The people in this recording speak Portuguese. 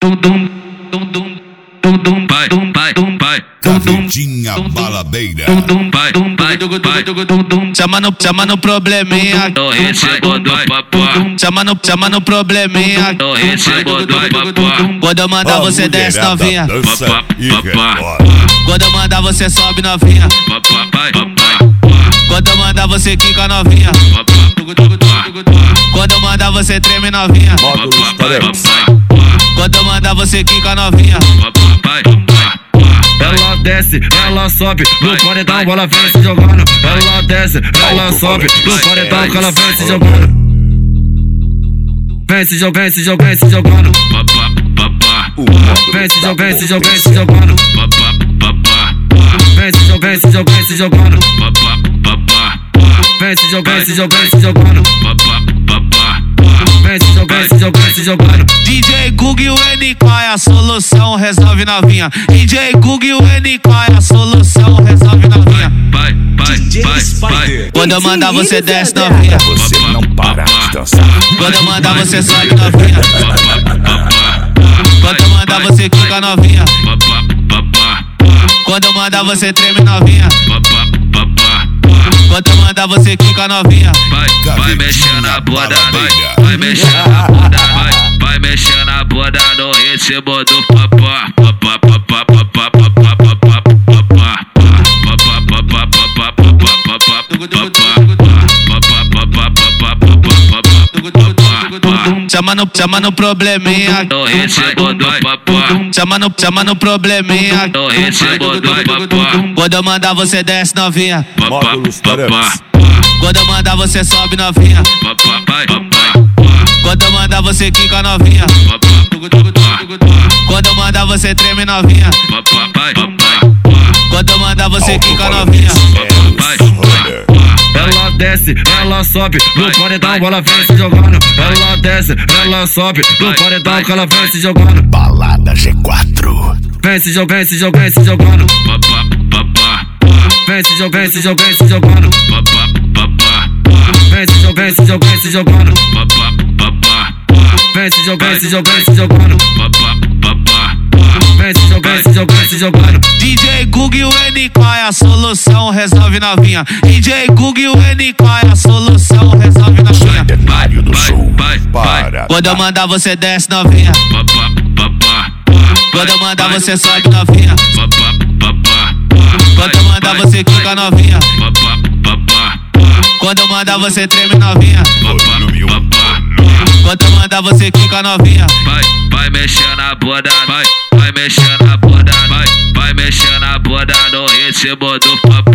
Cavetinha baladeira. Chama no probleminha. Chama no probleminha. Quando eu mandar você desce novinha. Quando eu mandar você sobe novinha. Quando eu mandar você quica novinha. Quando eu mandar você treme novinha. Quando eu mandar você quica novinha. Ela desce, ela sobe, no paredão ela vem se jogando. Ela desce, ela sobe, no paredão que ela vem se jogando. Vem se jogando, se jogando, se jogando. Vem se jogando, se jogando, se jogando. Vem se jogando, se jogando, se jogando. Vem se jogando, se jogando, se jogando. Vem se jogando, se jogando, se jogando. DJ Gug e o N, qual é a solução? Resolve novinha. DJ Gug e o N, qual é a solução? Resolve novinha. Quando eu mandar você desce novinha. Você não para de dançar. Quando eu mandar você sobe novinha. Quando eu mandar você quica novinha. Quando eu mandar você treme novinha. Quando eu mandar você quica novinha. Vai mexendo na bunda, vai mexendo na bunda, vai mexendo na bunda no ritmo do papá. Chama no probleminha. No ritmo do papá. Chama no probleminha. No ritmo do papá. Quando eu mandar você desce novinha. Módulos Tarantes. Quando eu mandar você sobe novinha. Quando eu mandar você quica novinha. Quando eu mandar você treme novinha. Quando eu mandar você quica novinha. Ela desce, ela sobe, no paredão ela vem se jogando. Ela desce, ela sobe, no paredão que ela vem se jogando. Balada G4. Vem se jogando, se jogando, se jogando. Vem se jogando, se jogando, se jogando. Vem se jogando, se jogando, se jogando. Vem se jogando, se jogando, se jogando. Vem se jogando, se jogando, se jogando. DJ Gug e o N, qual é a solução? Resolve novinha. DJ Gug e o N, qual é a solução? Resolve novinha. Cenário do Sul. Para. Quando eu mandar você desce novinha. Quando eu mandar você sobe novinha. Quando eu mandar você quica novinha. Quando eu mandar você treme novinha. Quando eu mandar você quica novinha. Vai mexendo na bunda, vai mexendo na bunda, vai mexendo na bunda no ritmo do papá.